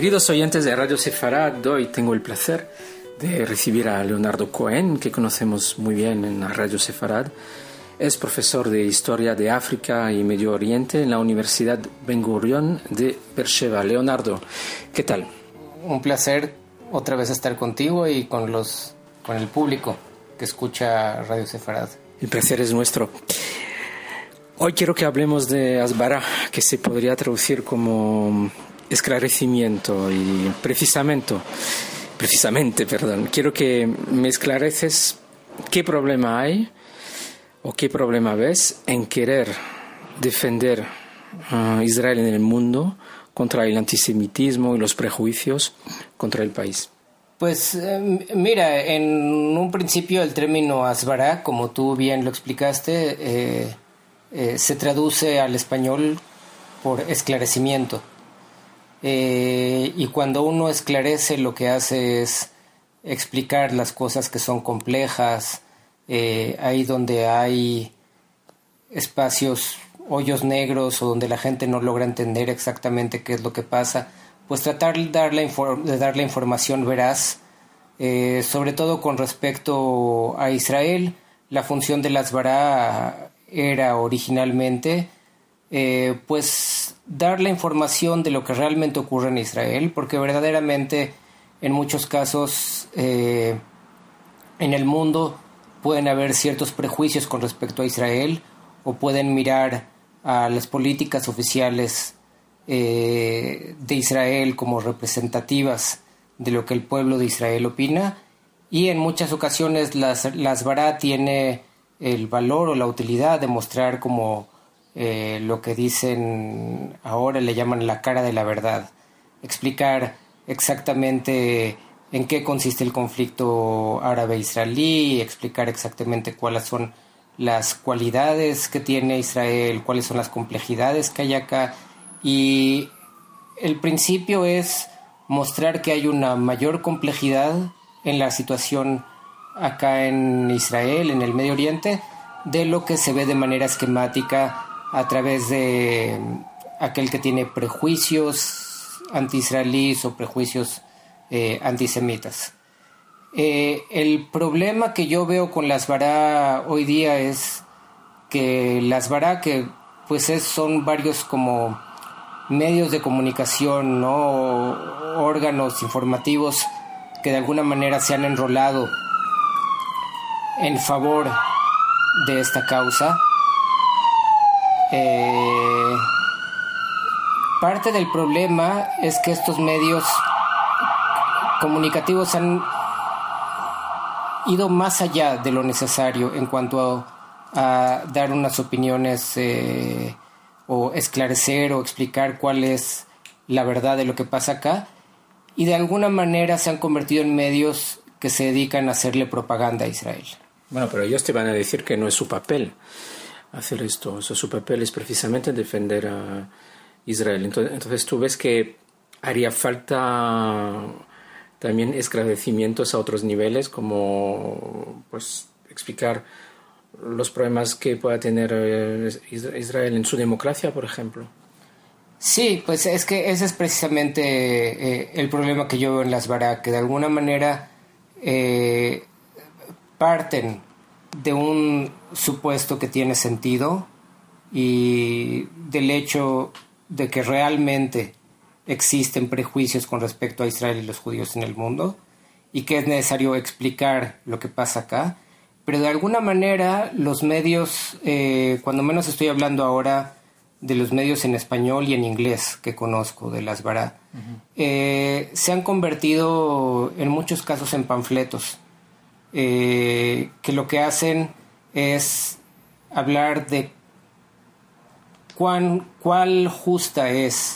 Queridos oyentes de Radio Sefarad, hoy tengo el placer de recibir a Leonardo Cohen, que conocemos muy bien en la Radio Sefarad. Es profesor de Historia de África y Medio Oriente en la Universidad Ben Gurion de Beersheba. Leonardo, ¿qué tal? Un placer otra vez estar contigo y con el público que escucha Radio Sefarad. El placer es nuestro. Hoy quiero que hablemos de Hasbara, que se podría traducir como esclarecimiento y precisamente, quiero que me esclareces qué problema hay o qué problema ves en querer defender a Israel en el mundo contra el antisemitismo y los prejuicios contra el país. Pues mira, en un principio el término Hasbara, como tú bien lo explicaste, se traduce al español por esclarecimiento. Y cuando uno esclarece, lo que hace es explicar las cosas que son complejas, ahí donde hay espacios, hoyos negros o donde la gente no logra entender exactamente qué es lo que pasa, pues tratar de dar la información veraz, sobre todo con respecto a Israel. La función de la Hasbara era originalmente pues dar la información de lo que realmente ocurre en Israel, porque verdaderamente en muchos casos en el mundo pueden haber ciertos prejuicios con respecto a Israel, o pueden mirar a las políticas oficiales de Israel como representativas de lo que el pueblo de Israel opina, y en muchas ocasiones la Hasbara tiene el valor o la utilidad de mostrar como lo que dicen ahora le llaman la cara de la verdad, explicar exactamente en qué consiste el conflicto árabe-israelí, explicar exactamente cuáles son las cualidades que tiene Israel, cuáles son las complejidades que hay acá, y el principio es mostrar que hay una mayor complejidad en la situación acá en Israel, en el Medio Oriente, de lo que se ve de manera esquemática a través de aquel que tiene prejuicios anti-israelíes o prejuicios antisemitas. El problema que yo veo con la Hasbara hoy día es que la Hasbara, que pues son varios como medios de comunicación, ¿no? Órganos informativos que de alguna manera se han enrolado en favor de esta causa. Parte del problema es que estos medios comunicativos han ido más allá de lo necesario en cuanto a dar unas opiniones o esclarecer o explicar cuál es la verdad de lo que pasa acá, y de alguna manera se han convertido en medios que se dedican a hacerle propaganda a Israel. Bueno, pero ellos te van a decir que no es su papel hacer esto. O sea, su papel es precisamente defender a Israel. Entonces tú ves que haría falta también esclarecimientos a otros niveles, como pues explicar los problemas que pueda tener Israel en su democracia, por ejemplo. Sí, pues es que ese es precisamente el problema que yo veo en la Hasbara, que de alguna manera parten de un supuesto que tiene sentido y del hecho de que realmente existen prejuicios con respecto a Israel y los judíos en el mundo, y que es necesario explicar lo que pasa acá, pero de alguna manera los medios, cuando menos estoy hablando ahora de los medios en español y en inglés que conozco de la Hasbara, se han convertido en muchos casos en panfletos, que lo que hacen es hablar de cuán justa es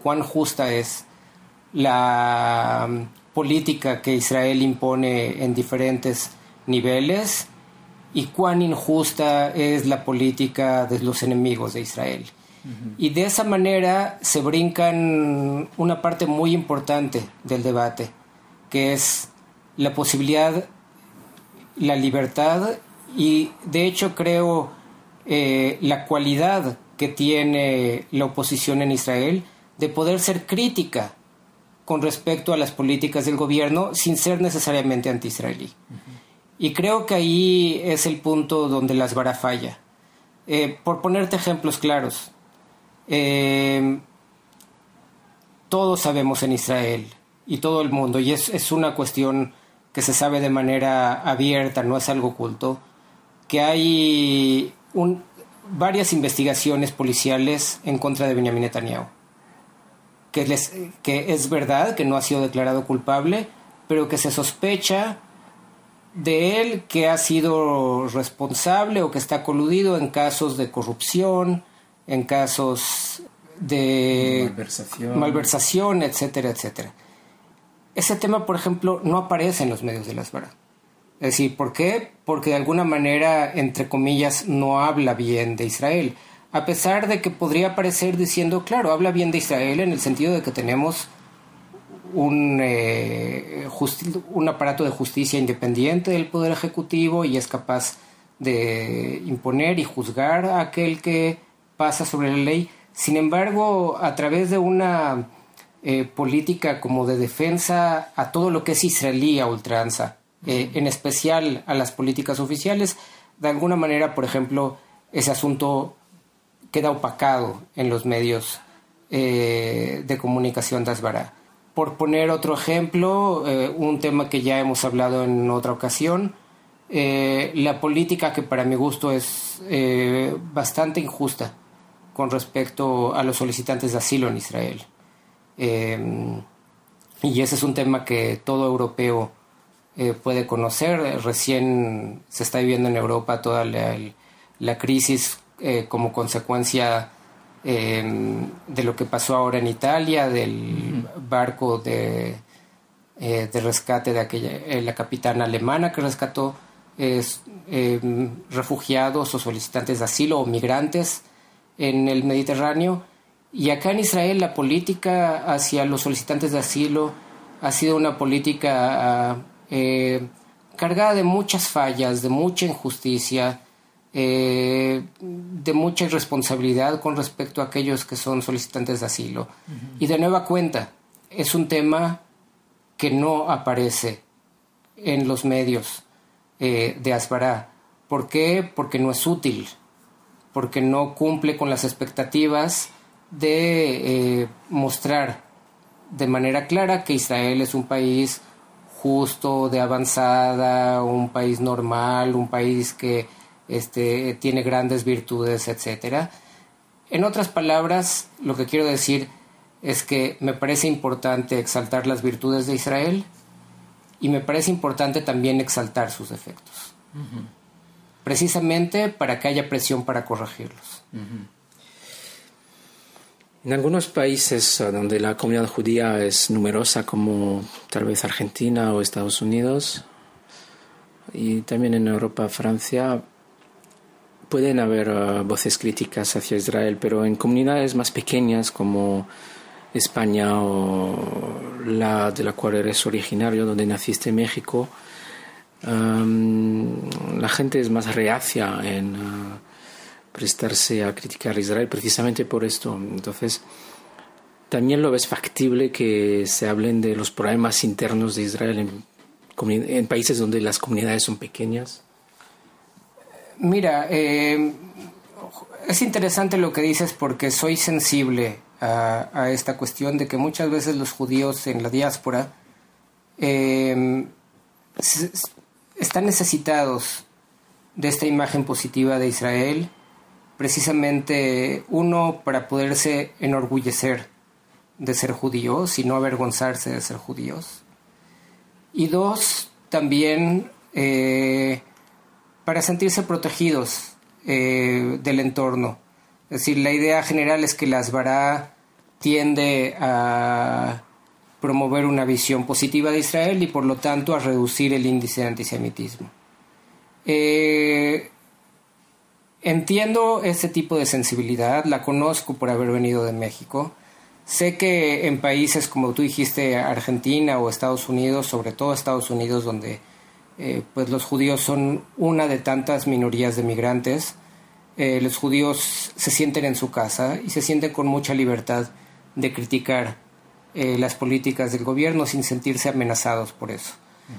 la política que Israel impone en diferentes niveles, y cuán injusta es la política de los enemigos de Israel. Uh-huh. Y de esa manera se brincan una parte muy importante del debate, que es la posibilidad, la libertad y, de hecho, creo la cualidad que tiene la oposición en Israel de poder ser crítica con respecto a las políticas del gobierno sin ser necesariamente anti-israelí. Uh-huh. Y creo que ahí es el punto donde la Hasbara falla. Por ponerte ejemplos claros, todos sabemos en Israel y todo el mundo, y es una cuestión que se sabe de manera abierta, no es algo oculto, que hay varias investigaciones policiales en contra de Benjamin Netanyahu. Que es verdad que no ha sido declarado culpable, pero que se sospecha de él que ha sido responsable o que está coludido en casos de corrupción, en casos de malversación, etcétera, etcétera. Ese tema, por ejemplo, no aparece en los medios de la Hasbara. Es decir, ¿por qué? Porque de alguna manera, entre comillas, no habla bien de Israel. A pesar de que podría aparecer diciendo, claro, habla bien de Israel en el sentido de que tenemos un aparato de justicia independiente del Poder Ejecutivo y es capaz de imponer y juzgar a aquel que pasa sobre la ley. Sin embargo, a través de una política como de defensa a todo lo que es israelí a ultranza, en especial a las políticas oficiales, de alguna manera, por ejemplo, ese asunto queda opacado en los medios de comunicación de Hasbara. Por poner otro ejemplo, un tema que ya hemos hablado en otra ocasión, la política que para mi gusto es bastante injusta con respecto a los solicitantes de asilo en Israel. Y ese es un tema que todo europeo puede conocer. Recién se está viviendo en Europa toda la crisis como consecuencia de lo que pasó ahora en Italia, del barco de rescate de la capitana alemana que rescató refugiados o solicitantes de asilo o migrantes en el Mediterráneo. Y acá en Israel la política hacia los solicitantes de asilo ha sido una política cargada de muchas fallas, de mucha injusticia, de mucha irresponsabilidad con respecto a aquellos que son solicitantes de asilo. Uh-huh. Y de nueva cuenta, es un tema que no aparece en los medios de Hasbara. ¿Por qué? Porque no es útil, porque no cumple con las expectativas de mostrar de manera clara que Israel es un país justo, de avanzada, un país normal, un país que tiene grandes virtudes, etcétera. En otras palabras, lo que quiero decir es que me parece importante exaltar las virtudes de Israel y me parece importante también exaltar sus defectos. Uh-huh. Precisamente para que haya presión para corregirlos. Uh-huh. En algunos países donde la comunidad judía es numerosa, como tal vez Argentina o Estados Unidos, y también en Europa, Francia, pueden haber voces críticas hacia Israel, pero en comunidades más pequeñas como España o la de la cual eres originario, donde naciste en México, la gente es más reacia en prestarse a criticar a Israel precisamente por esto. Entonces, ¿también lo ves factible que se hablen de los problemas internos de Israel en países donde las comunidades son pequeñas? Mira, es interesante lo que dices porque soy sensible a esta cuestión de que muchas veces los judíos en la diáspora están necesitados de esta imagen positiva de Israel, precisamente uno para poderse enorgullecer de ser judíos y no avergonzarse de ser judíos, y dos, también para sentirse protegidos del entorno. Es decir, la idea general es que la Hasbara tiende a promover una visión positiva de Israel y por lo tanto a reducir el índice de antisemitismo. Entiendo ese tipo de sensibilidad, la conozco por haber venido de México. Sé que en países como tú dijiste, Argentina o Estados Unidos, sobre todo Estados Unidos, donde pues los judíos son una de tantas minorías de migrantes, los judíos se sienten en su casa y se sienten con mucha libertad de criticar las políticas del gobierno sin sentirse amenazados por eso.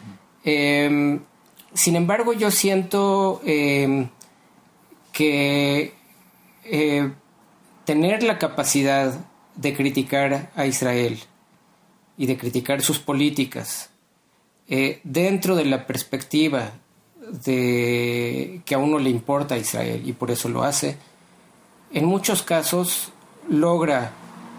Sin embargo, yo siento que tener la capacidad de criticar a Israel y de criticar sus políticas dentro de la perspectiva de que a uno le importa a Israel y por eso lo hace, en muchos casos logra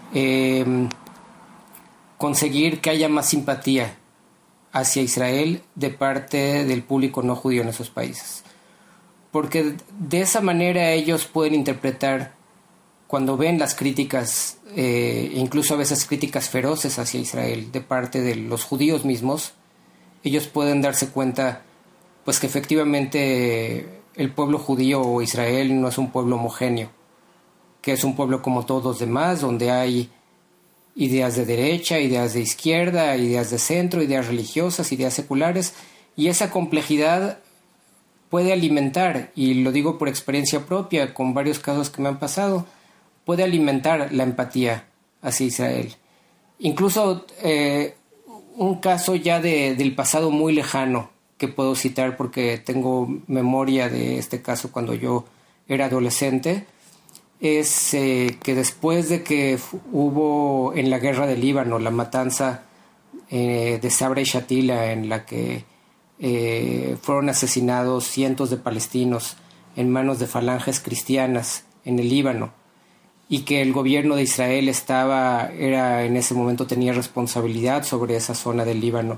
conseguir que haya más simpatía hacia Israel de parte del público no judío en esos países. Porque de esa manera ellos pueden interpretar, cuando ven las críticas, incluso a veces críticas feroces hacia Israel de parte de los judíos mismos, ellos pueden darse cuenta pues que efectivamente el pueblo judío o Israel no es un pueblo homogéneo, que es un pueblo como todos los demás, donde hay ideas de derecha, ideas de izquierda, ideas de centro, ideas religiosas, ideas seculares, y esa complejidad puede alimentar, y lo digo por experiencia propia, con varios casos que me han pasado, puede alimentar la empatía hacia Israel. Incluso un caso ya del pasado muy lejano, que puedo citar porque tengo memoria de este caso cuando yo era adolescente, es que después de que hubo en la guerra del Líbano la matanza de Sabra y Shatila, en la que fueron asesinados cientos de palestinos en manos de falanges cristianas en el Líbano, y que el gobierno de Israel en ese momento tenía responsabilidad sobre esa zona del Líbano,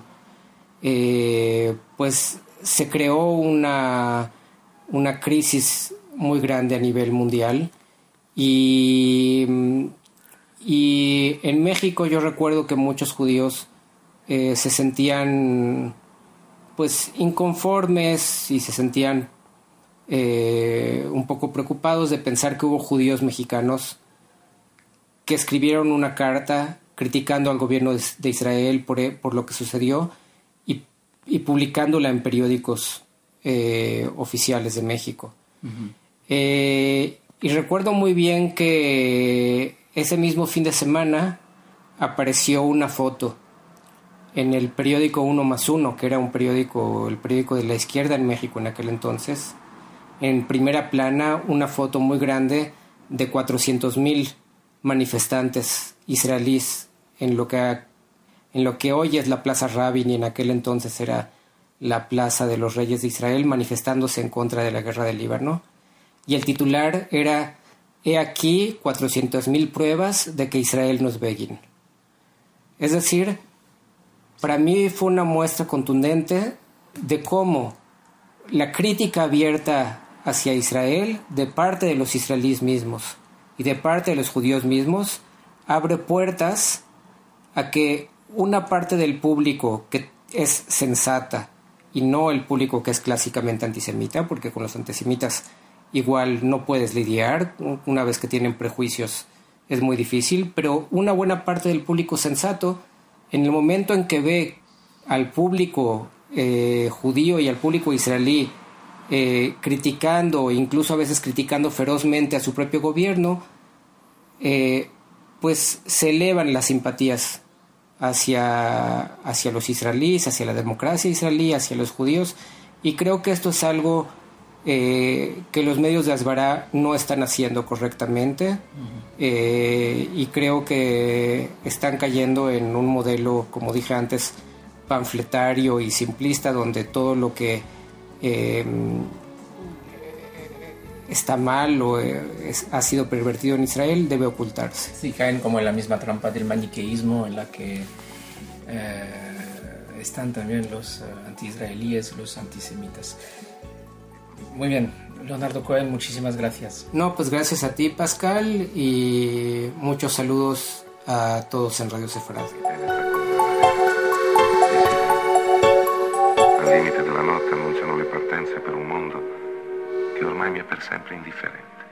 pues se creó una crisis muy grande a nivel mundial. Y en México yo recuerdo que muchos judíos se sentían pues inconformes y se sentían un poco preocupados de pensar que hubo judíos mexicanos que escribieron una carta criticando al gobierno de Israel por lo que sucedió y publicándola en periódicos oficiales de México. Y recuerdo muy bien que ese mismo fin de semana apareció una foto en el periódico 1+1, que era el periódico de la izquierda en México en aquel entonces. En primera plana, una foto muy grande de 400,000 manifestantes israelíes en lo que hoy es la Plaza Rabin y en aquel entonces era la Plaza de los Reyes de Israel, manifestándose en contra de la guerra del Líbano. Y el titular era: «He aquí 400,000 pruebas de que Israel no es Begin». Es decir, para mí fue una muestra contundente de cómo la crítica abierta hacia Israel de parte de los israelíes mismos y de parte de los judíos mismos abre puertas a que una parte del público que es sensata, y no el público que es clásicamente antisemita, porque con los antisemitas igual no puedes lidiar, una vez que tienen prejuicios es muy difícil, pero una buena parte del público sensato, en el momento en que ve al público judío y al público israelí criticando, incluso a veces criticando ferozmente a su propio gobierno, pues se elevan las simpatías hacia los israelíes, hacia la democracia israelí, hacia los judíos, y creo que esto es algo que los medios de Hasbara no están haciendo correctamente. Y creo que están cayendo en un modelo, como dije antes, panfletario y simplista, donde todo lo que está mal o ha sido pervertido en Israel debe ocultarse. Sí, caen como en la misma trampa del maniqueísmo, en la que están también los anti-israelíes, los antisemitas. Muy bien, Leonardo Cohen, muchísimas gracias. No, pues gracias a ti, Pascal, y muchos saludos a todos en Radio Sefarad. Al limite della notte annunciano le partenze per un mondo che ormai mi è per sempre indifferente.